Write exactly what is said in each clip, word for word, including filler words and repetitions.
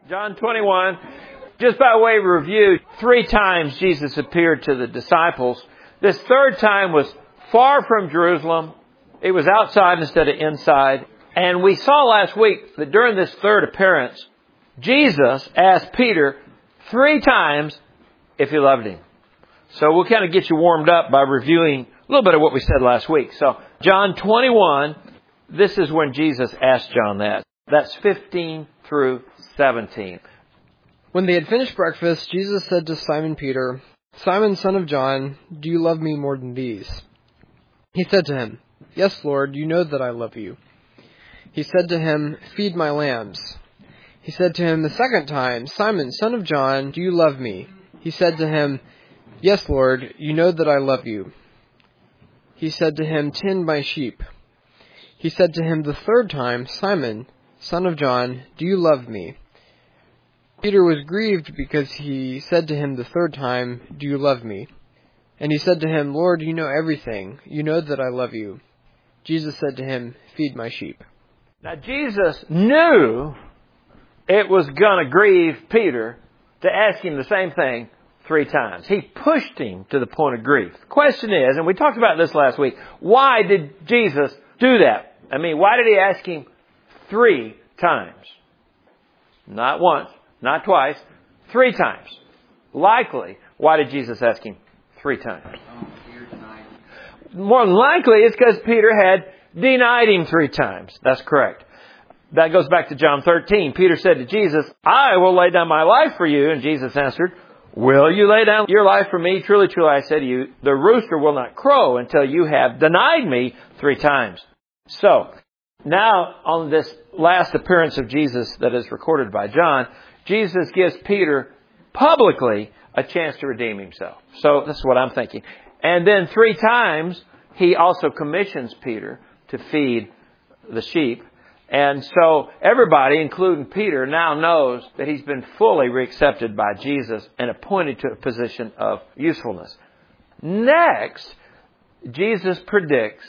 John twenty-one, just by way of review, three times Jesus appeared to the disciples. This third time was far from Jerusalem. It was outside instead of inside. And we saw last week that during this third appearance, Jesus asked Peter three times if he loved him. So we'll kind of get you warmed up by reviewing a little bit of what we said last week. So John twenty-one, this is when Jesus asked John that. That's fifteen through seventeen. When they had finished breakfast, Jesus said to Simon Peter, "Simon, son of John, do you love me more than these?" He said to him, "Yes, Lord, you know that I love you." He said to him, "Feed my lambs." He said to him the second time, "Simon, son of John, do you love me?" He said to him, "Yes, Lord, you know that I love you." He said to him, "Tend my sheep." He said to him the third time, "Simon, son of John, do you love me?" Peter was grieved because he said to him the third time, "Do you love me?" And he said to him, "Lord, you know everything. You know that I love you." Jesus said to him, "Feed my sheep." Now Jesus knew it was going to grieve Peter to ask him the same thing three times. He pushed him to the point of grief. The question is, and we talked about this last week, why did Jesus do that? I mean, why did he ask him three times? Not once, not twice, three times. Likely, why did Jesus ask him three times? More than likely, it's because Peter had denied him three times. That's correct. That goes back to John thirteen. Peter said to Jesus, "I will lay down my life for you." And Jesus answered, "Will you lay down your life for me? Truly, truly, I say to you, the rooster will not crow until you have denied me three times." So, now on this last appearance of Jesus that is recorded by John, Jesus gives Peter publicly a chance to redeem himself. So, this is what I'm thinking. And then three times, he also commissions Peter to feed the sheep. And so everybody, including Peter, now knows that he's been fully reaccepted by Jesus and appointed to a position of usefulness. Next, Jesus predicts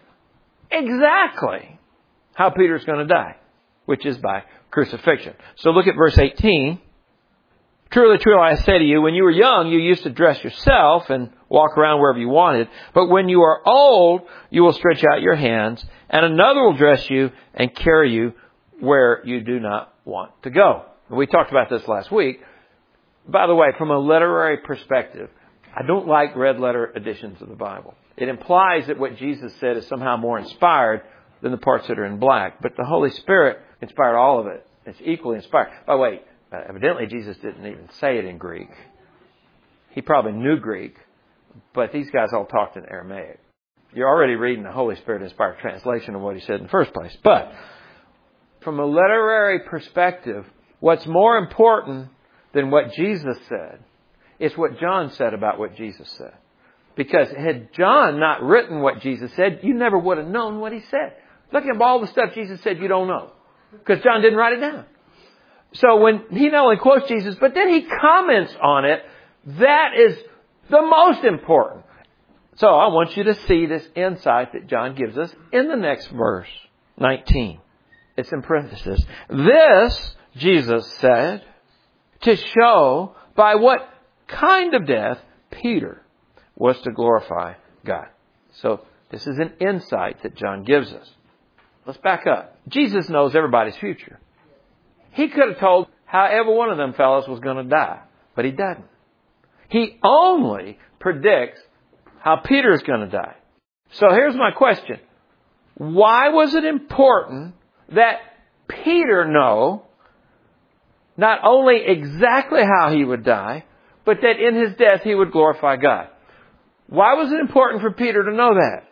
exactly how Peter's going to die, which is by crucifixion. So look at verse eighteen. "Truly, truly, I say to you, when you were young, you used to dress yourself and walk around wherever you wanted. But when you are old, you will stretch out your hands, and another will dress you and carry you where you do not want to go." We talked about this last week. By the way, from a literary perspective, I don't like red letter editions of the Bible. It implies that what Jesus said is somehow more inspired than the parts that are in black. But the Holy Spirit inspired all of it. It's equally inspired. By the way, Uh, evidently, Jesus didn't even say it in Greek. He probably knew Greek, but these guys all talked in Aramaic. You're already reading the Holy Spirit-inspired translation of what he said in the first place. But from a literary perspective, what's more important than what Jesus said is what John said about what Jesus said. Because had John not written what Jesus said, you never would have known what he said. Look at all the stuff Jesus said you don't know, because John didn't write it down. So when he not only quotes Jesus, but then he comments on it, that is the most important. So I want you to see this insight that John gives us in the next verse, nineteen. It's in parentheses. "This," Jesus said, "to show by what kind of death Peter was to glorify God." So this is an insight that John gives us. Let's back up. Jesus knows everybody's future. He could have told how every one of them fellows was going to die, but he doesn't. He only predicts how Peter's going to die. So here's my question. Why was it important that Peter know not only exactly how he would die, but that in his death he would glorify God? Why was it important for Peter to know that?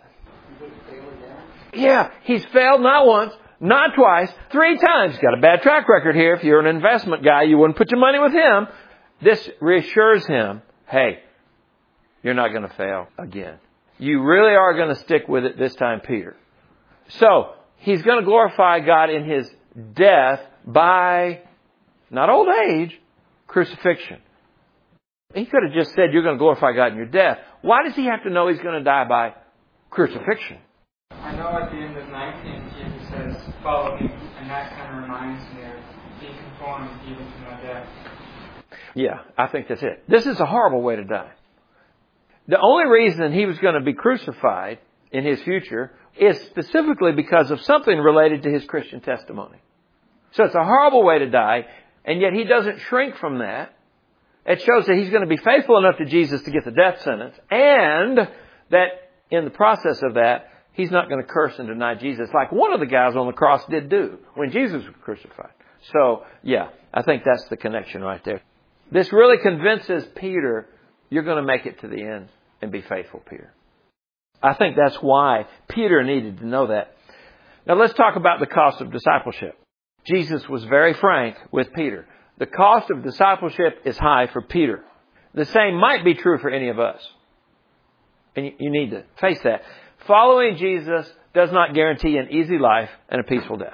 Yeah, he's failed not once, not twice, three times. He's got a bad track record here. If you're an investment guy, you wouldn't put your money with him. This reassures him, hey, you're not going to fail again. You really are going to stick with it this time, Peter. So, he's going to glorify God in his death by, not old age, crucifixion. He could have just said, you're going to glorify God in your death. Why does he have to know he's going to die by crucifixion? I know at the end of nineteen, Jesus says, follow me, and that kind of reminds me of being conformed even to my death. Yeah, I think that's it. This is a horrible way to die. The only reason he was going to be crucified in his future is specifically because of something related to his Christian testimony. So it's a horrible way to die, and yet he doesn't shrink from that. It shows that he's going to be faithful enough to Jesus to get the death sentence, and that in the process of that, he's not going to curse and deny Jesus like one of the guys on the cross did do when Jesus was crucified. So, yeah, I think that's the connection right there. This really convinces Peter, you're going to make it to the end and be faithful, Peter. I think that's why Peter needed to know that. Now let's talk about the cost of discipleship. Jesus was very frank with Peter. The cost of discipleship is high for Peter. The same might be true for any of us. And you need to face that. Following Jesus does not guarantee an easy life and a peaceful death.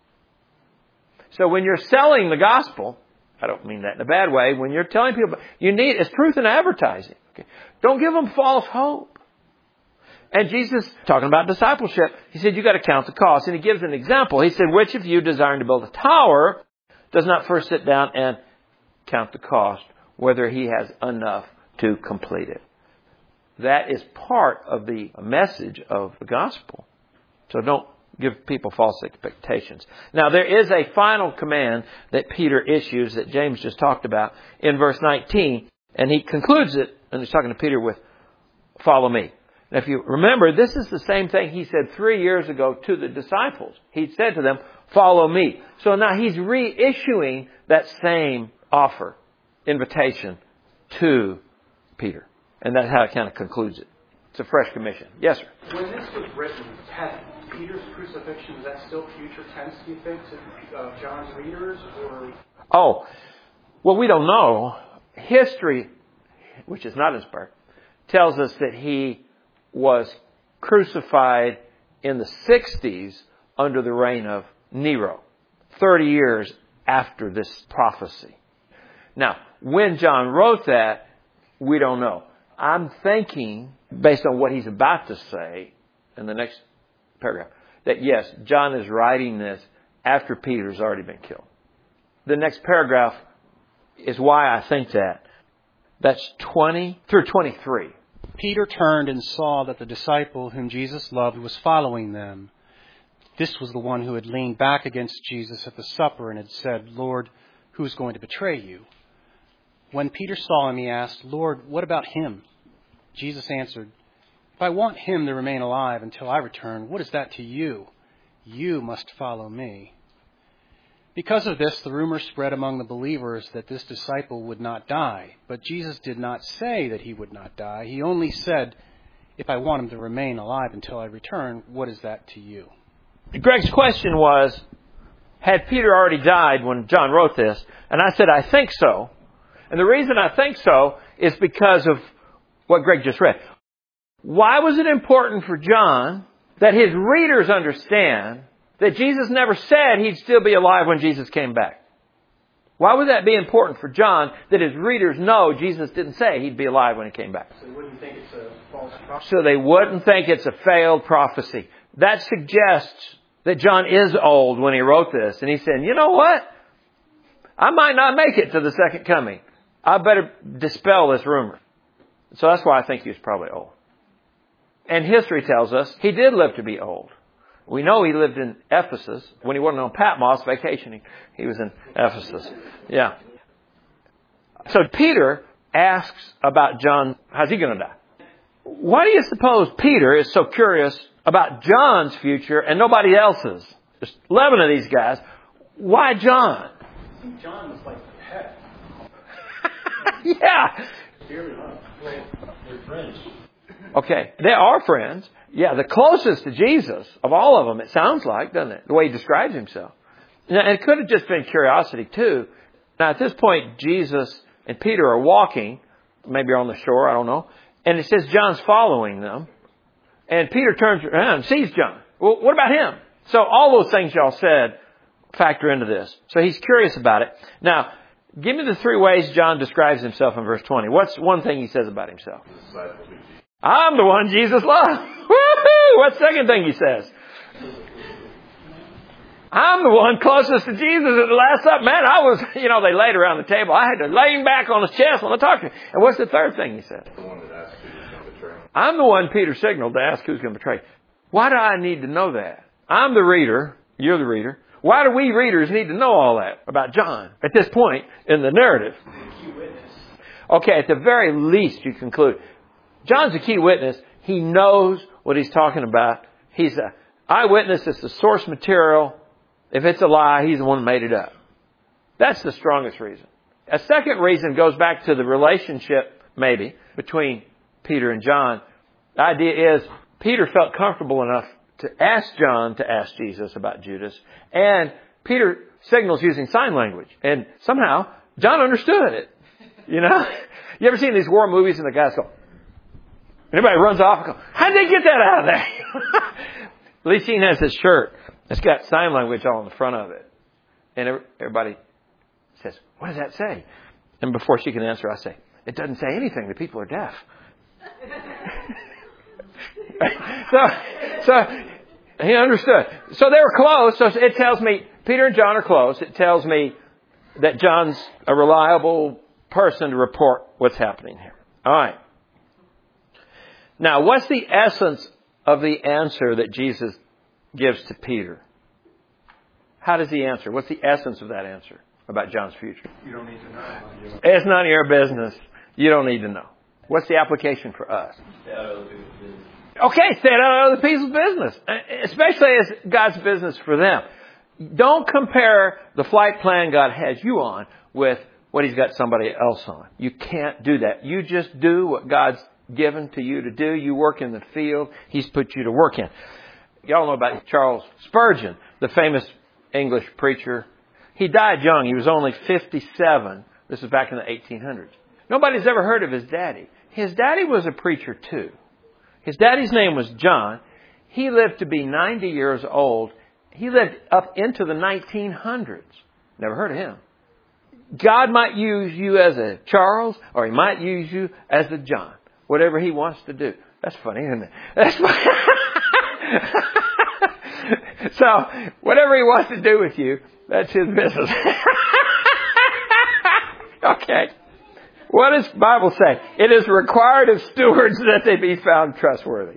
So when you're selling the gospel, I don't mean that in a bad way, when you're telling people, you need, it's truth in advertising. Okay? Don't give them false hope. And Jesus, talking about discipleship, he said, you got to count the cost. And he gives an example. He said, which of you desiring to build a tower does not first sit down and count the cost, whether he has enough to complete it? That is part of the message of the gospel. So don't give people false expectations. Now, there is a final command that Peter issues that James just talked about in verse nineteen. And he concludes it, and he's talking to Peter with, follow me. Now, if you remember, this is the same thing he said three years ago to the disciples. He said to them, follow me. So now he's reissuing that same offer, invitation to Peter. And that's how it kind of concludes it. It's a fresh commission. Yes, sir. When this was written, had Peter's crucifixion, is that still future tense, do you think, to uh, John's readers? Or? Oh, well, we don't know. History, which is not inspired, tells us that he was crucified in the sixties under the reign of Nero, thirty years after this prophecy. Now, when John wrote that, we don't know. I'm thinking, based on what he's about to say in the next paragraph, that yes, John is writing this after Peter's already been killed. The next paragraph is why I think that. That's twenty through twenty-three. Peter turned and saw that the disciple whom Jesus loved was following them. This was the one who had leaned back against Jesus at the supper and had said, Lord, who is going to betray you? When Peter saw him, he asked, Lord, what about him? Jesus answered, if I want him to remain alive until I return, what is that to you? You must follow me. Because of this, the rumor spread among the believers that this disciple would not die. But Jesus did not say that he would not die. He only said, if I want him to remain alive until I return, what is that to you? Greg's question was, had Peter already died when John wrote this? And I said, I think so. And the reason I think so is because of what Greg just read. Why was it important for John that his readers understand that Jesus never said he'd still be alive when Jesus came back? Why would that be important for John that his readers know Jesus didn't say he'd be alive when he came back? So they wouldn't think it's a false prophecy. So they wouldn't think it's a failed prophecy. That suggests that John is old when he wrote this. And he said, you know what? I might not make it to the second coming. I better dispel this rumor. So that's why I think he was probably old. And history tells us he did live to be old. We know he lived in Ephesus. When he wasn't on Patmos vacationing, he was in Ephesus. Yeah. So Peter asks about John, how's he going to die? Why do you suppose Peter is so curious about John's future and nobody else's? There's eleven of these guys. Why John? I think John was like the head. Yeah. Dearly loved. They're friends. Okay, they are friends. Yeah, the closest to Jesus of all of them, it sounds like, doesn't it? The way he describes himself. Now, and it could have just been curiosity, too. Now, at this point, Jesus and Peter are walking. Maybe on the shore, I don't know. And it says John's following them. And Peter turns around and sees John. Well, what about him? So all those things y'all said factor into this. So he's curious about it. Now, give me the three ways John describes himself in verse twenty. What's one thing he says about himself? I'm the one Jesus loved. Woo-hoo! What second thing he says? I'm the one closest to Jesus at the Last Supper. Man, I was, you know, they laid around the table. I had to lay him back on his chest when I talked to him. And what's the third thing he said? The one that asked who was going to betray him. I'm the one Peter signaled to ask who's going to betray him. Why do I need to know that? I'm the reader. You're the reader. Why do we readers need to know all that about John at this point in the narrative? Okay, at the very least, you conclude. John's a key witness. He knows what he's talking about. He's an eyewitness. It's the source material. If it's a lie, he's the one who made it up. That's the strongest reason. A second reason goes back to the relationship, maybe, between Peter and John. The idea is Peter felt comfortable enough to ask John to ask Jesus about Judas. And Peter signals using sign language. And somehow, John understood it. You know? You ever seen these war movies and the guys go, everybody runs off and go, how'd they get that out of there? Lee Sheen has his shirt. It's got sign language all on the front of it. And everybody says, what does that say? And before she can answer, I say, it doesn't say anything. The people are deaf. so, so he understood. So they were close. So it tells me Peter and John are close. It tells me that John's a reliable person to report what's happening here. All right. Now, what's the essence of the answer that Jesus gives to Peter? How does he answer? What's the essence of that answer about John's future? You don't need to know. It's none of your business. You don't need to know. What's the application for us? Stay out of other people's business. Okay, stay out of other people's business, especially as God's business for them. Don't compare the flight plan God has you on with what He's got somebody else on. You can't do that. You just do what God's given to you to do. You work in the field He's put you to work in. Y'all know about Charles Spurgeon, the famous English preacher. He died young. He was only fifty-seven. This was back in the eighteen hundreds. Nobody's ever heard of his daddy. His daddy was a preacher too. His daddy's name was John. He lived to be ninety years old. He lived up into the nineteen hundreds. Never heard of him. God might use you as a Charles, or He might use you as a John. Whatever He wants to do. That's funny, isn't it? That's funny. So, whatever He wants to do with you, that's His business. Okay. What does the Bible say? It is required of stewards that they be found trustworthy.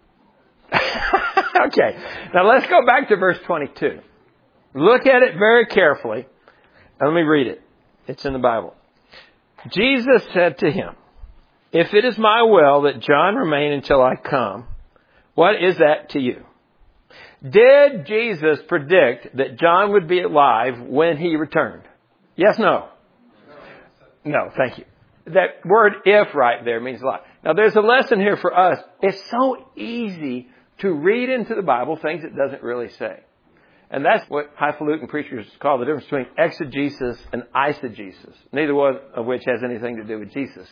Okay. Now let's go back to verse twenty-two. Look at it very carefully. And let me read it. It's in the Bible. Jesus said to him, if it is my will that John remain until I come, what is that to you? Did Jesus predict that John would be alive when He returned? Yes, no? No, thank you. That word if right there means a lot. Now there's a lesson here for us. It's so easy to read into the Bible things it doesn't really say. And that's what highfalutin preachers call the difference between exegesis and eisegesis. Neither one of which has anything to do with Jesus.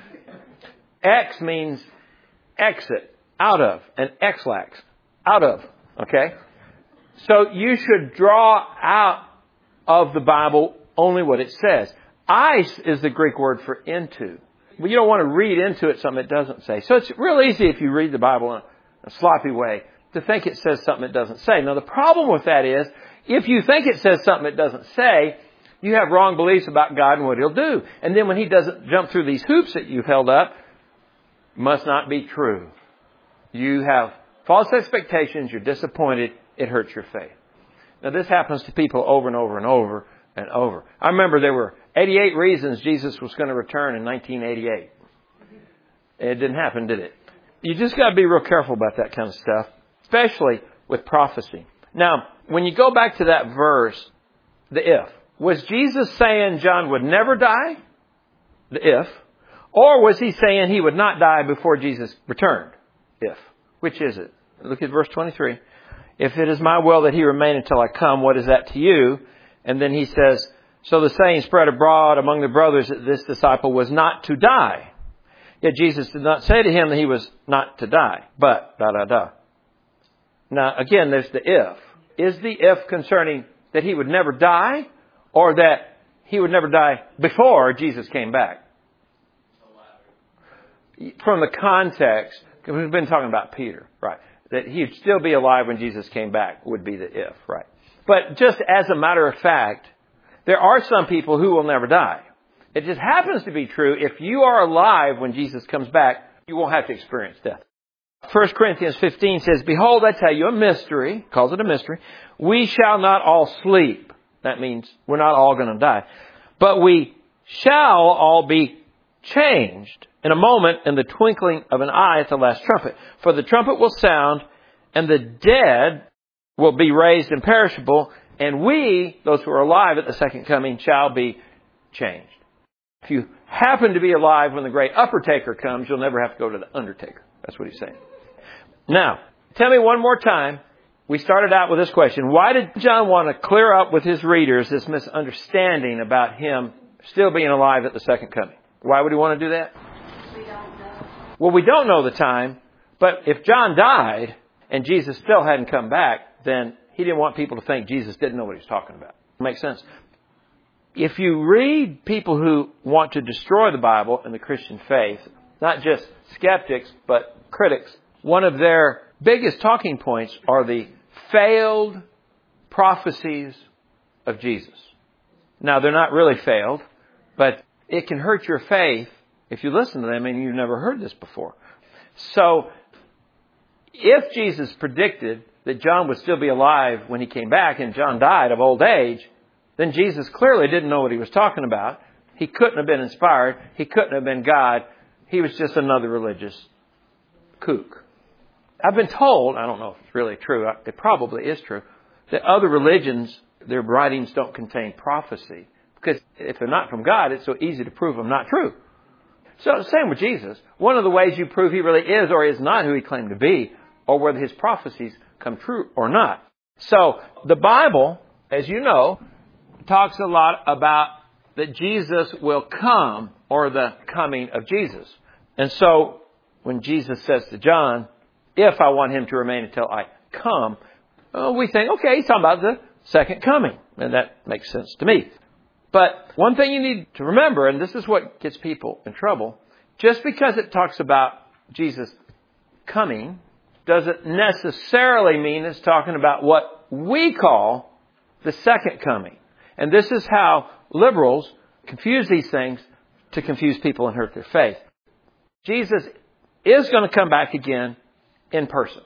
Ex means exit, out of, and exlax, out of. Okay? So you should draw out of the Bible only what it says. Eis is the Greek word for into. But you don't want to read into it something it doesn't say. So it's real easy if you read the Bible in a sloppy way to think it says something it doesn't say. Now the problem with that is, if you think it says something it doesn't say, you have wrong beliefs about God and what He'll do. And then when He doesn't jump through these hoops that you've held up, must not be true. You have false expectations, you're disappointed, it hurts your faith. Now this happens to people over and over and over and over. I remember there were eighty-eight reasons Jesus was going to return in nineteen eighty-eight. It didn't happen, did it? You just got to be real careful about that kind of stuff, especially with prophecy. Now, when you go back to that verse, the if, was Jesus saying John would never die? The if. Or was He saying He would not die before Jesus returned? If. Which is it? Look at verse twenty-three. If it is my will that He remain until I come, what is that to you? And then He says, so the saying spread abroad among the brothers that this disciple was not to die. Yet Jesus did not say to him that he was not to die. But, da, da, da. Now, again, there's the if. Is the if concerning that he would never die, or that he would never die before Jesus came back? From the context, because we've been talking about Peter, right? That he'd still be alive when Jesus came back would be the if, right? But just as a matter of fact, there are some people who will never die. It just happens to be true. If you are alive when Jesus comes back, you won't have to experience death. First Corinthians fifteen says, "Behold, I tell you a mystery," calls it a mystery. "We shall not all sleep." That means we're not all going to die. "But we shall all be changed in a moment, in the twinkling of an eye, at the last trumpet. For the trumpet will sound, and the dead will be raised imperishable, and we, those who are alive at the second coming, shall be changed." If you happen to be alive when the great upper taker comes, you'll never have to go to the undertaker. That's what he's saying. Now, tell me one more time. We started out with this question. Why did John want to clear up with his readers this misunderstanding about him still being alive at the second coming? Why would he want to do that? We don't know. Well, we don't know the time, but if John died and Jesus still hadn't come back, then he didn't want people to think Jesus didn't know what he was talking about. Makes sense? If you read people who want to destroy the Bible and the Christian faith, not just skeptics, but critics, one of their biggest talking points are the failed prophecies of Jesus. Now, they're not really failed, but it can hurt your faith if you listen to them and you've never heard this before. So, if Jesus predicted that John would still be alive when he came back and John died of old age, then Jesus clearly didn't know what he was talking about. He couldn't have been inspired. He couldn't have been God. He was just another religious kook. I've been told, I don't know if it's really true, it probably is true, that other religions, their writings don't contain prophecy. Because if they're not from God, it's so easy to prove them not true. So, same with Jesus. One of the ways you prove he really is or is not who he claimed to be, or whether his prophecies come true or not. So, the Bible, as you know, talks a lot about that Jesus will come, or the coming of Jesus. And so, when Jesus says to John, if I want him to remain until I come, well, we think, okay, he's talking about the second coming. And that makes sense to me. But one thing you need to remember, and this is what gets people in trouble, just because it talks about Jesus coming doesn't necessarily mean it's talking about what we call the second coming. And this is how liberals confuse these things to confuse people and hurt their faith. Jesus is going to come back again in person,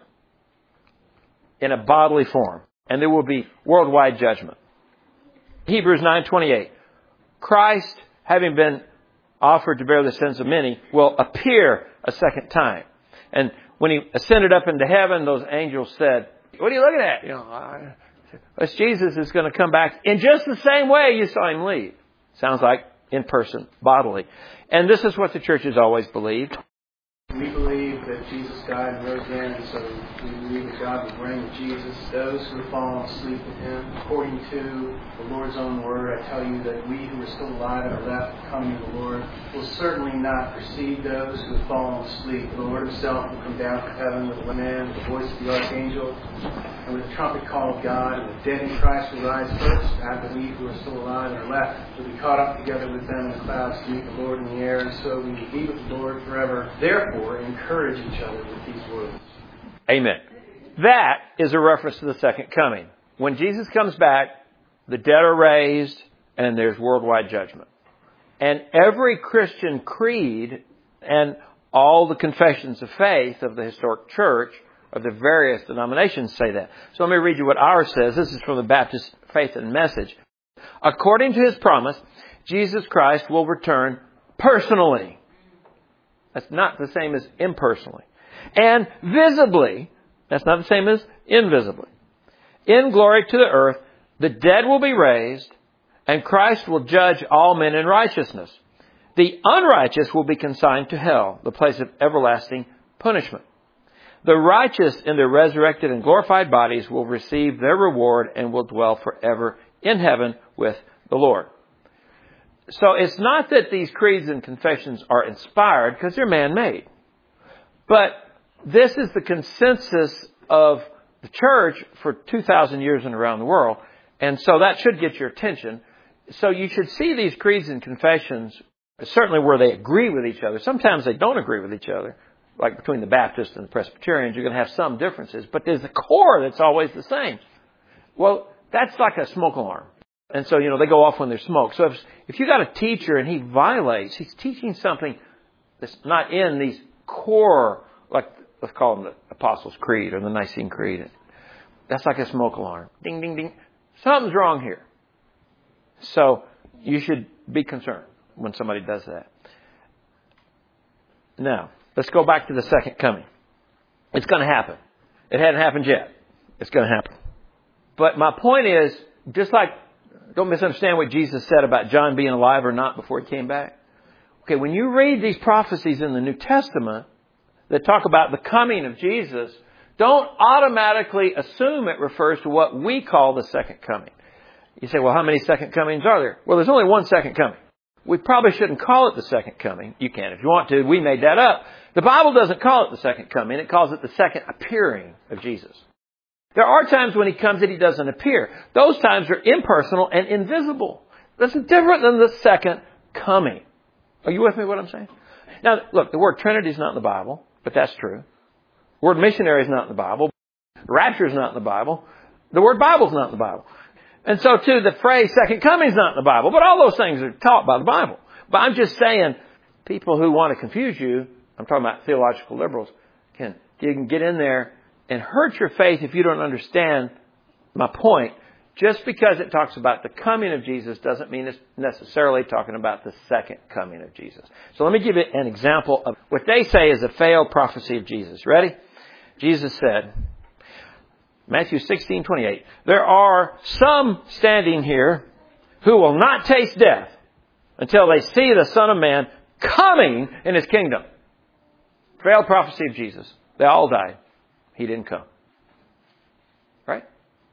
in a bodily form, and there will be worldwide judgment. Hebrews nine twenty-eight. Christ, having been offered to bear the sins of many, will appear a second time. And when he ascended up into heaven, those angels said, "What are you looking at?" You know, I, this Jesus is going to come back in just the same way you saw him leave. Sounds like in person, bodily. And this is what the church has always believed. We believe that Jesus died and rose again, and so we believe that God will bring Jesus those who have fallen asleep with him. According to the Lord's own word, I tell you that we who are still alive and are left coming to the Lord will certainly not precede those who have fallen asleep. The Lord himself will come down from heaven with a command, with the voice of the archangel, and with the trumpet call of God, and the dead in Christ will rise first. After we who are still alive and are left will be caught up together with them in the clouds to meet the Lord in the air, and so we will be with the Lord forever. Therefore, encourage each other with these words. Amen. That is a reference to the second coming. When Jesus comes back, the dead are raised and there's worldwide judgment. And every Christian creed and all the confessions of faith of the historic church of the various denominations say that. So let me read you what ours says. This is from the Baptist Faith and Message. According to his promise, Jesus Christ will return personally. That's not the same as impersonally. And visibly. That's not the same as invisibly. In glory to the earth, the dead will be raised, and Christ will judge all men in righteousness. The unrighteous will be consigned to hell, the place of everlasting punishment. The righteous in their resurrected and glorified bodies will receive their reward and will dwell forever in heaven with the Lord. So it's not that these creeds and confessions are inspired, because they're man-made. But this is the consensus of the church for two thousand years and around the world. And so that should get your attention. So you should see these creeds and confessions, certainly where they agree with each other. Sometimes they don't agree with each other. Like between the Baptists and the Presbyterians, you're going to have some differences. But there's a core that's always the same. Well, That's like a smoke alarm. And so, you know, they go off when there's smoke. So if, if you got a teacher and he violates, he's teaching something that's not in these core, like, let's call them the Apostles' Creed or the Nicene Creed. That's like a smoke alarm. Ding, ding, ding. Something's wrong here. So you should be concerned when somebody does that. Now, let's go back to the second coming. It's going to happen. It hadn't happened yet. It's going to happen. But my point is, just like, don't misunderstand what Jesus said about John being alive or not before he came back. Okay, when you read these prophecies in the New Testament that talk about the coming of Jesus, don't automatically assume it refers to what we call the second coming. You say, well, how many second comings are there? Well, there's only one second coming. We probably shouldn't call it the second coming. You can if you want to. We made that up. The Bible doesn't call it the second coming. It calls it the second appearing of Jesus. There are times when he comes that he doesn't appear. Those times are impersonal and invisible. That's different than the second coming. Are you with me what I'm saying? Now, look, the word Trinity is not in the Bible, but that's true. The word missionary is not in the Bible. Rapture is not in the Bible. The word Bible is not in the Bible. And so, too, the phrase second coming is not in the Bible. But all those things are taught by the Bible. But I'm just saying, people who want to confuse you, I'm talking about theological liberals, can, you can get in there and hurt your faith if you don't understand my point. Just because it talks about the coming of Jesus doesn't mean it's necessarily talking about the second coming of Jesus. So let me give you an example of what they say is a failed prophecy of Jesus. Ready? Jesus said, Matthew sixteen twenty-eight, there are some standing here who will not taste death until they see the Son of Man coming in His kingdom. Failed prophecy of Jesus. They all died. He didn't come. Right?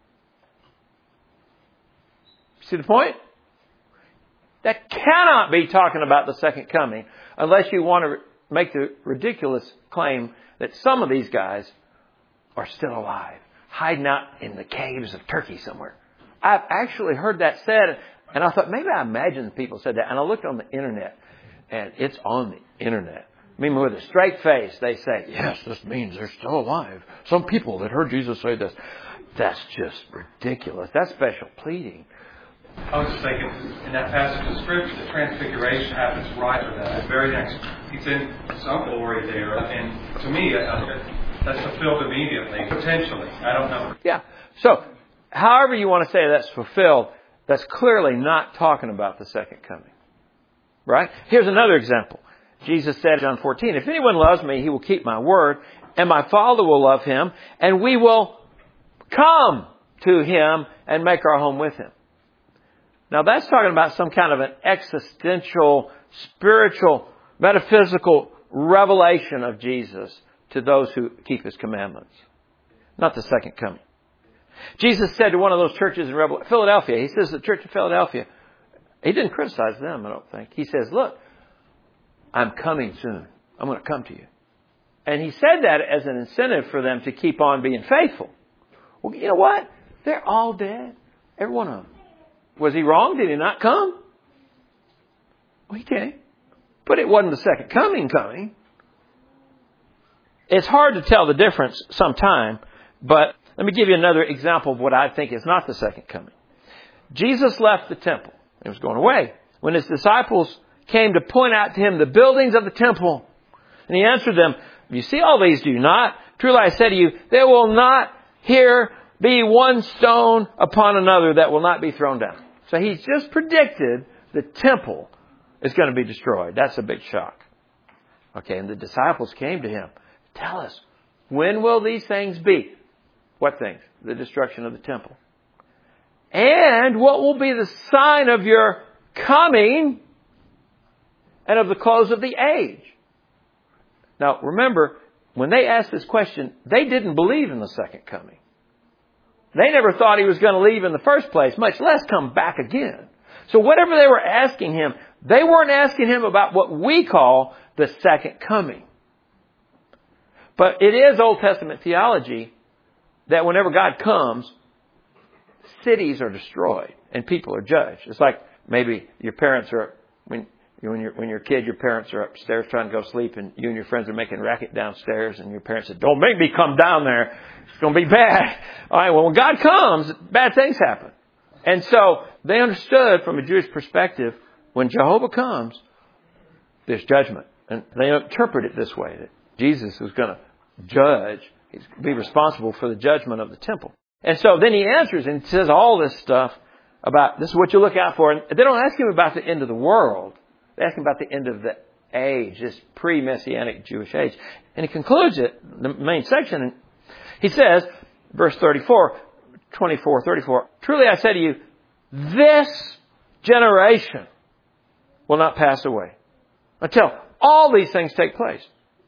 See the point? That cannot be talking about the second coming unless you want to make the ridiculous claim that some of these guys are still alive, hiding out in the caves of Turkey somewhere. I've actually heard that said, and I thought maybe I imagined people said that. And I looked on the internet, and it's on the internet. I mean, with a straight face, they say, yes, this means they're still alive. Some people that heard Jesus say this. That's just ridiculous. That's special pleading. I was just thinking, in that passage of Scripture, the transfiguration happens right after that. The very next, he's in some glory there. And to me, that's fulfilled immediately, potentially. I don't know. Yeah. So, however you want to say that's fulfilled, that's clearly not talking about the second coming. Right? Here's another example. Jesus said in John fourteen, if anyone loves me, he will keep my word, and my Father will love him, and we will come to him and make our home with him. Now that's talking about some kind of an existential, spiritual, metaphysical revelation of Jesus to those who keep His commandments. Not the second coming. Jesus said to one of those churches in Philadelphia, He says the church of Philadelphia, He didn't criticize them, I don't think. He says, look, I'm coming soon. I'm going to come to you. And He said that as an incentive for them to keep on being faithful. Well, you know what? They're all dead. Every one of them. Was He wrong? Did He not come? Well, He came. But it wasn't the second coming coming. It's hard to tell the difference sometime, but let me give you another example of what I think is not the second coming. Jesus left the temple. He was going away. When His disciples came to point out to Him the buildings of the temple, and He answered them, you see all these, do you not? Truly I say to you, there will not here be one stone upon another that will not be thrown down. So He's just predicted the temple is going to be destroyed. That's a big shock. Okay, and the disciples came to Him. Tell us, when will these things be? What things? The destruction of the temple. And what will be the sign of your coming and of the close of the age? Now, remember, when they asked this question, they didn't believe in the second coming. They never thought He was going to leave in the first place, much less come back again. So whatever they were asking Him, they weren't asking Him about what we call the second coming. But it is Old Testament theology that whenever God comes, cities are destroyed and people are judged. It's like maybe your parents are, when You, when you're when you're a kid, your parents are upstairs trying to go sleep, and you and your friends are making racket downstairs, and your parents said, "Don't make me come down there. It's going to be bad." All right. Well, when God comes, bad things happen, and so they understood from a Jewish perspective when Jehovah comes, there's judgment, and they interpret it this way: that Jesus was going to judge, he's going to be responsible for the judgment of the temple. And so then he answers and says all this stuff about this is what you look out for, and they don't ask him about the end of the world. They ask him about the end of the age, this pre-Messianic Jewish age. And he concludes it, the main section, and he says, verse thirty-four, twenty-four, thirty-four, "Truly I say to you, this generation will not pass away until all these things take place."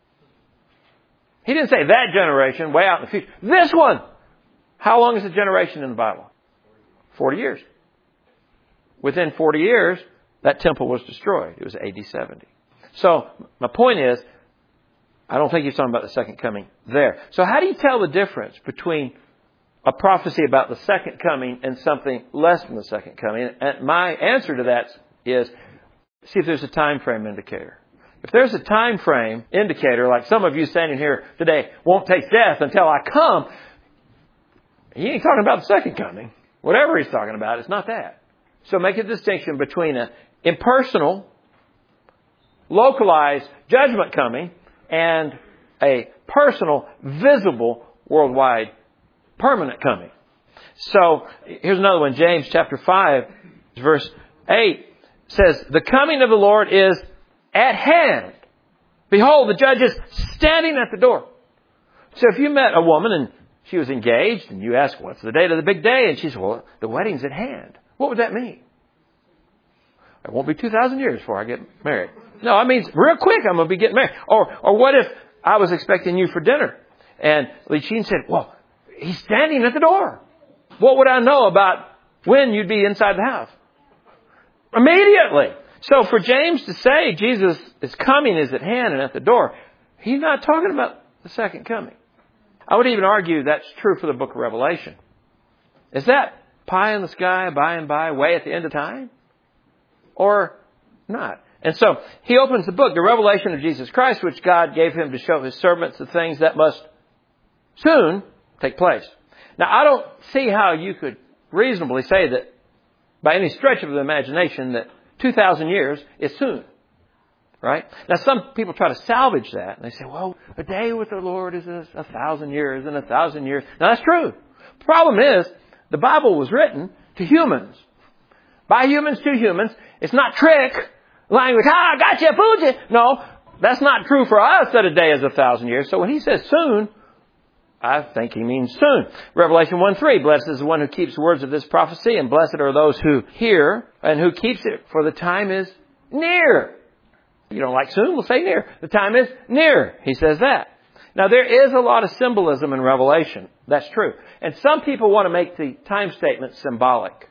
He didn't say that generation, way out in the future. This one! How long is a generation in the Bible? Forty years. Within forty years, that temple was destroyed. It was A D seventy. So, my point is, I don't think he's talking about the second coming there. So how do you tell the difference between a prophecy about the second coming and something less than the second coming? And my answer to that is, see if there's a time frame indicator. If there's a time frame indicator, like some of you standing here today won't taste death until I come, he ain't talking about the second coming. Whatever he's talking about, it's not that. So make a distinction between an impersonal, localized judgment coming and a personal, visible, worldwide, permanent coming. So here's another one. James chapter five, verse eight says, "The coming of the Lord is at hand. Behold, the judge is standing at the door." So if you met a woman and she was engaged and you ask, "What's the date of the big day?" And she said, "Well, the wedding's at hand." What would that mean? It won't be two thousand years before I get married. No, it means real quick I'm going to be getting married. Or, or what if I was expecting you for dinner and Lichine said, "Well, he's standing at the door." What would I know about when you'd be inside the house? Immediately. So for James to say Jesus is coming, is at hand and at the door, he's not talking about the second coming. I would even argue that's true for the book of Revelation. Is that pie in the sky, by and by, way at the end of time? Or not? And so he opens the book, the revelation of Jesus Christ, which God gave him to show his servants the things that must soon take place. Now, I don't see how you could reasonably say that by any stretch of the imagination that two thousand years is soon. Right? Now, some people try to salvage that. And they say, well, a day with the Lord is a, a thousand years and a thousand years. Now, that's true. The problem is, the Bible was written to humans. By humans to humans. It's not trick language. Ah, gotcha, fooled you. No, that's not true for us that a day is a thousand years. So when he says soon, I think he means soon. Revelation one three, "Blessed is the one who keeps the words of this prophecy, and blessed are those who hear and who keeps it, for the time is near." You don't like soon? We'll say near. The time is near. He says that. Now, there is a lot of symbolism in Revelation. That's true. And some people want to make the time statement symbolic.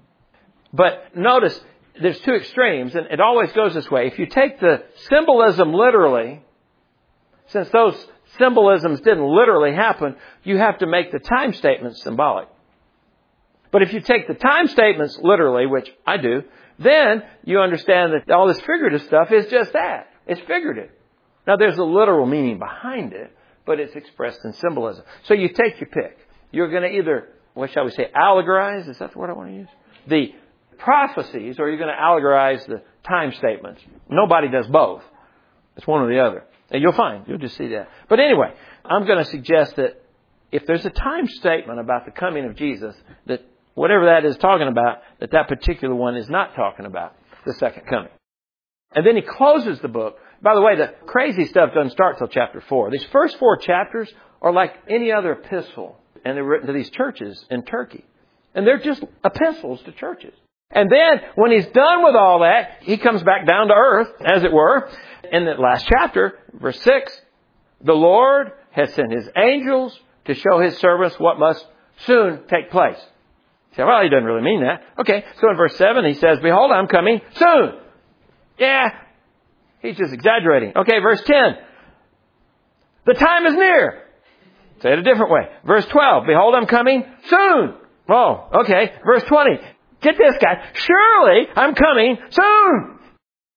But notice, there's two extremes, and it always goes this way. If you take the symbolism literally, since those symbolisms didn't literally happen, you have to make the time statements symbolic. But if you take the time statements literally, which I do, then you understand that all this figurative stuff is just that. It's figurative. Now, there's a literal meaning behind it, but it's expressed in symbolism. So you take your pick. You're going to either, what shall we say, allegorize? Is that the word I want to use? The prophecies, or you're going to allegorize the time statements. Nobody does both. It's one or the other. And you'll find. You'll just see that. But anyway, I'm going to suggest that if there's a time statement about the coming of Jesus, that whatever that is talking about, that that particular one is not talking about the second coming. And then he closes the book. By the way, the crazy stuff doesn't start till chapter four. These first four chapters are like any other epistle. And they're written to these churches in Turkey. And they're just epistles to churches. And then, when he's done with all that, he comes back down to earth, as it were. In the last chapter, verse six, "The Lord has sent his angels to show his servants what must soon take place." You say, well, he doesn't really mean that. Okay, so in verse seven, he says, "Behold, I'm coming soon." Yeah, he's just exaggerating. Okay, verse ten, "The time is near." Say it a different way. Verse twelve, "Behold, I'm coming soon." Oh, okay. Verse twenty, get this, guy. "Surely I'm coming soon."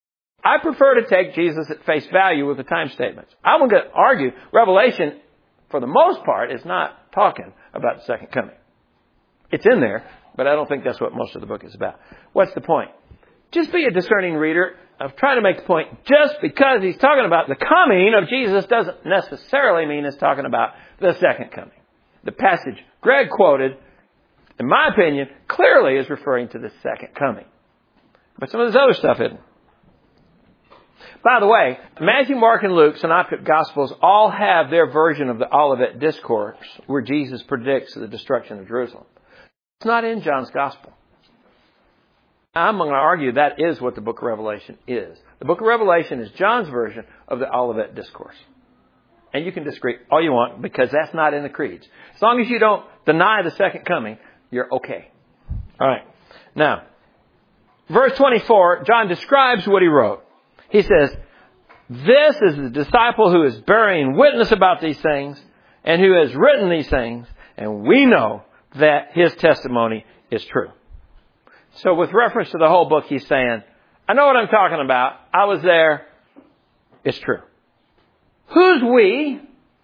I prefer to take Jesus at face value with the time statements. I'm going to argue Revelation, for the most part, is not talking about the second coming. It's in there, but I don't think that's what most of the book is about. What's the point? Just be a discerning reader. I'm trying to make the point, just because he's talking about the coming of Jesus doesn't necessarily mean it's talking about the second coming. The passage Greg quoted, in my opinion, clearly is referring to the second coming. But some of this other stuff isn't. By the way, Matthew, Mark, and Luke, Synoptic Gospels, all have their version of the Olivet Discourse where Jesus predicts the destruction of Jerusalem. It's not in John's Gospel. I'm going to argue that is what the book of Revelation is. The book of Revelation is John's version of the Olivet Discourse. And you can disagree all you want because that's not in the creeds. As long as you don't deny the second coming, you're okay. All right. Now, verse twenty-four, John describes what he wrote. He says, this is the disciple who is bearing witness about these things and who has written these things, and we know that his testimony is true. So with reference to the whole book, he's saying, I know what I'm talking about. I was there. It's true. Who's we?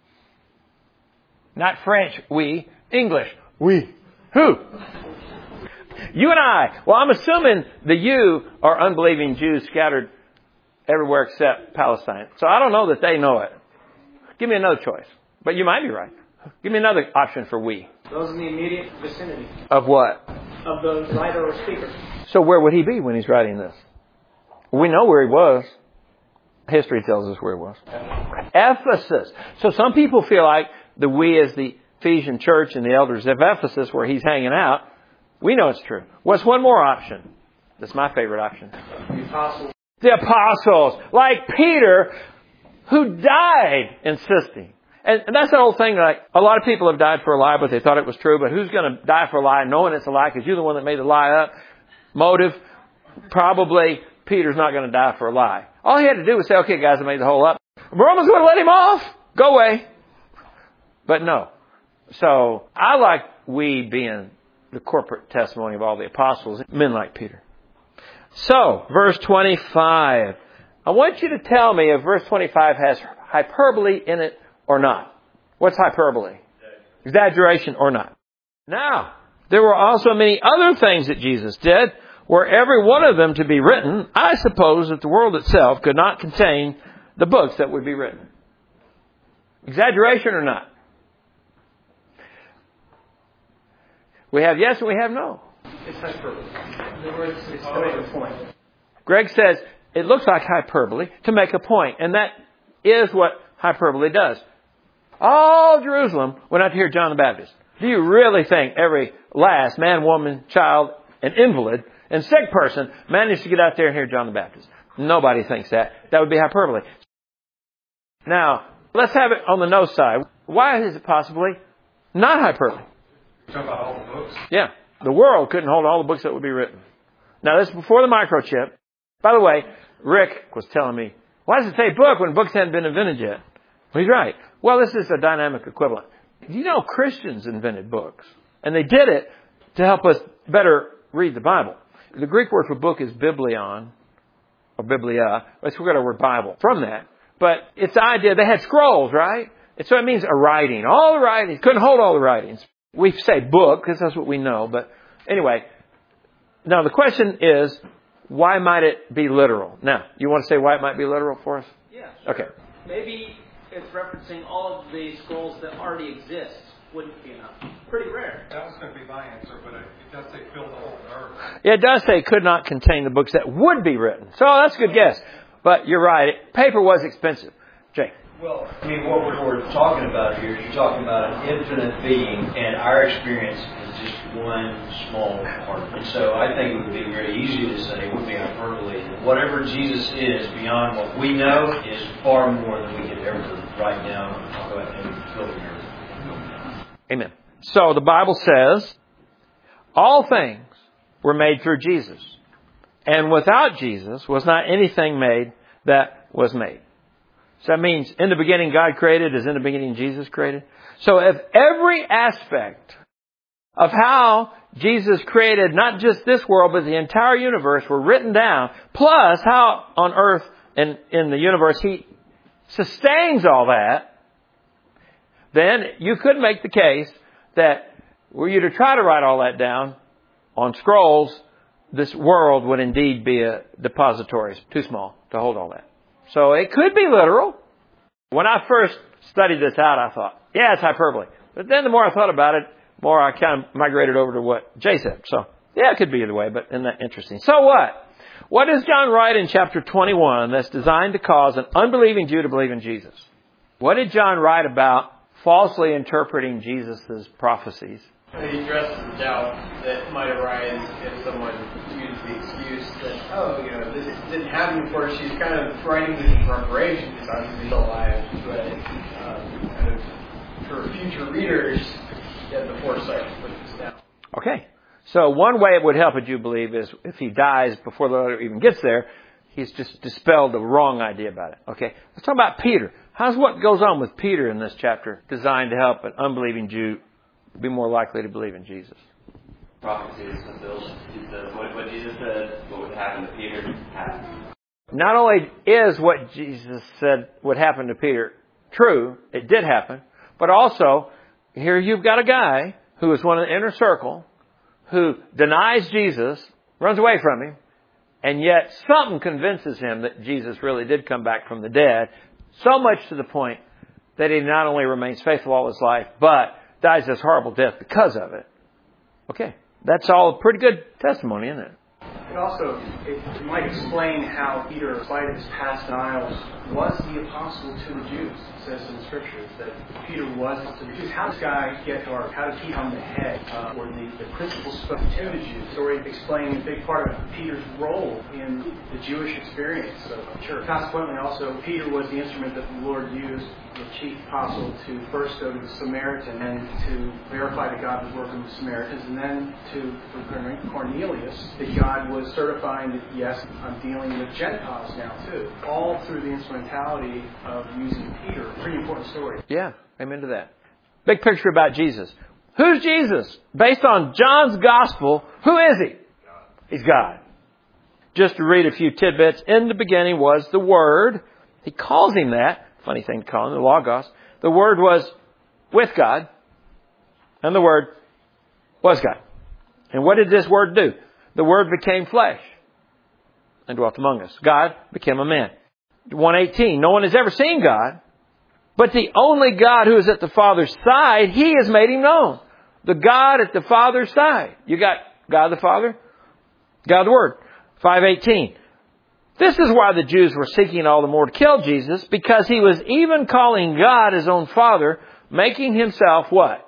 Not French, we. English, we. Who? You and I. Well, I'm assuming the you are unbelieving Jews scattered everywhere except Palestine. So I don't know that they know it. Give me another choice. But you might be right. Give me another option for we. Those in the immediate vicinity Of what? of the writer or speaker. So where would he be when he's writing this? We know where he was. History tells us where he was. Ephesus. So some people feel like the we is the Ephesian church and the elders of Ephesus where he's hanging out. We know it's true. What's one more option? That's my favorite option. The apostles. The apostles. Like Peter, who died insisting. And, and that's the whole thing, like, a lot of people have died for a lie, but they thought it was true. But who's going to die for a lie knowing it's a lie because you're the one that made the lie up? Motive? Probably Peter's not going to die for a lie. All he had to do was say, okay, guys, I made the whole up. Roman's going to let him off. Go away. But no. So I like we being the corporate testimony of all the apostles, men like Peter. So, verse twenty-five. I want you to tell me if verse twenty-five has hyperbole in it or not. What's hyperbole? Exaggeration or not. Now, there were also many other things that Jesus did. Were every one of them to be written, I suppose that the world itself could not contain the books that would be written. Exaggeration or not? We have yes and we have no. It's hyperbole. In other words, it's to make a point. Greg says it looks like hyperbole to make a point, and that is what hyperbole does. All Jerusalem went out to hear John the Baptist. Do you really think every last man, woman, child, and invalid and sick person managed to get out there and hear John the Baptist? Nobody thinks that. That would be hyperbole. Now, let's have it on the no side. Why is it possibly not hyperbole? You're talking about all the books? Yeah. The world couldn't hold all the books that would be written. Now, this is before the microchip. By the way, Rick was telling me, why does it say book when books hadn't been invented yet? Well, he's right. Well, this is a dynamic equivalent. You know, Christians invented books. And they did it to help us better read the Bible. The Greek word for book is biblion, or biblia. Let's get our word Bible from that. But it's the idea, they had scrolls, right? And so it means a writing. All the writings. Couldn't hold all the writings. We say book because that's what we know. But anyway, now the question is, why might it be literal? Now, you want to say why it might be literal for us? Yeah, sure. Okay. Maybe it's referencing all of the scrolls that already exist. Wouldn't be enough. Pretty rare. That was going to be my answer, but it, it does say fill the whole earth. Yeah, it does say it could not contain the books that would be written. So that's a good guess. But you're right. Paper was expensive. Jake. Well, I mean, what we're talking about here is you're talking about an infinite being, and our experience is just one small part. And so I think it would be very easy to say, it would be hyperbole, that whatever Jesus is beyond what we know is far more than we could ever write down and fill the earth. Amen. So the Bible says, all things were made through Jesus. And without Jesus was not anything made that was made. So that means in the beginning God created as in the beginning Jesus created. So if every aspect of how Jesus created not just this world, but the entire universe were written down, plus how on earth and in the universe He sustains all that, then you could make the case that were you to try to write all that down on scrolls, this world would indeed be a depository. It's too small to hold all that. So it could be literal. When I first studied this out, I thought, yeah, it's hyperbole. But then the more I thought about it, the more I kind of migrated over to what Jay said. So, yeah, it could be either way, but isn't that interesting? So what? What does John write in chapter twenty-one that's designed to cause an unbelieving Jew to believe in Jesus? What did John write about falsely interpreting Jesus' prophecies? He addresses the doubt that might arise if someone used the excuse that, oh, you know, this didn't happen before. She's kind of writing this in preparation because obviously still alive, but um, kind of for future readers, get the foresight to put this down. Okay. So one way it would help a Jew believe is if he dies before the letter even gets there, he's just dispelled the wrong idea about it. Okay. Let's talk about Peter. How's what goes on with Peter in this chapter designed to help an unbelieving Jew be more likely to believe in Jesus? Prophecy is fulfilled. What, what Jesus said, what would happen to Peter, happened. Not only is what Jesus said would happen to Peter true, it did happen, but also here you've got a guy who is one in the inner circle who denies Jesus, runs away from Him, and yet something convinces him that Jesus really did come back from the dead, so much to the point that he not only remains faithful all his life, but dies this horrible death because of it. Okay, that's all a pretty good testimony, isn't it? It also, it, it might explain how Peter, despite his past denials, was the apostle to the Jews. It says in the Scriptures that Peter was to the Jews. How does this guy get to our, how does he become the head, uh, or the, the principal spoken to the Jews? So we're explaining a big part of Peter's role in the Jewish experience of the church. Consequently, also, Peter was the instrument that the Lord used, the chief apostle, to first go to the Samaritan and to verify that God was working with Samaritans, and then to for Cornelius, that God was certifying that, yes, I'm dealing with Gentiles now too. All through the instrumentality of using Peter. Pretty important story. Yeah, I'm into that. Big picture about Jesus. Who's Jesus? Based on John's gospel, who is He? He's God. Just to read a few tidbits. In the beginning was the Word. He calls Him that. Funny thing to call Him, the Logos. The Word was with God. And the Word was God. And what did this Word do? The Word became flesh and dwelt among us. God became a man. one eighteen, no one has ever seen God, but the only God who is at the Father's side, He has made Him known. The God at the Father's side. You got God the Father, God the Word. five eighteen. This is why the Jews were seeking all the more to kill Jesus, because He was even calling God His own Father, making Himself what?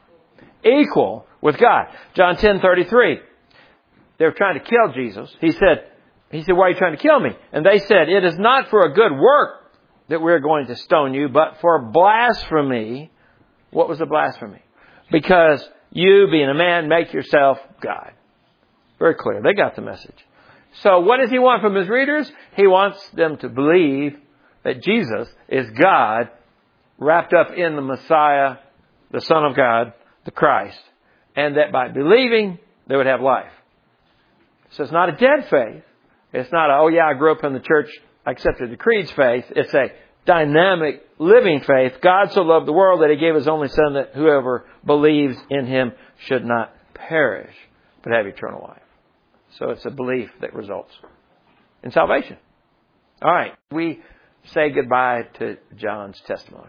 Equal with God. John ten thirty-three. They were trying to kill Jesus. He said, He said, why are you trying to kill me? And they said, it is not for a good work that we're going to stone you, but for blasphemy. What was the blasphemy? Because you, being a man, make yourself God. Very clear. They got the message. So what does He want from His readers? He wants them to believe that Jesus is God, wrapped up in the Messiah, the Son of God, the Christ, and that by believing, they would have life. So it's not a dead faith. It's not a, oh yeah, I grew up in the church, I accepted the creed's faith. It's a dynamic, living faith. God so loved the world that He gave His only Son, that whoever believes in Him should not perish, but have eternal life. So it's a belief that results in salvation. All right, we say goodbye to John's testimony.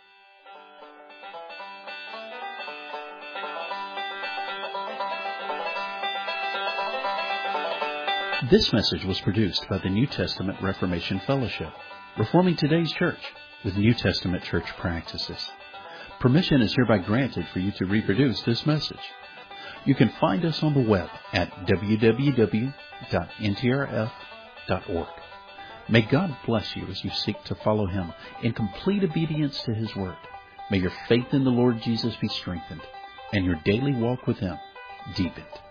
This message was produced by the New Testament Reformation Fellowship, reforming today's church with New Testament church practices. Permission is hereby granted for you to reproduce this message. You can find us on the web at w w w dot n t r f dot org. May God bless you as you seek to follow Him in complete obedience to His Word. May your faith in the Lord Jesus be strengthened and your daily walk with Him deepened.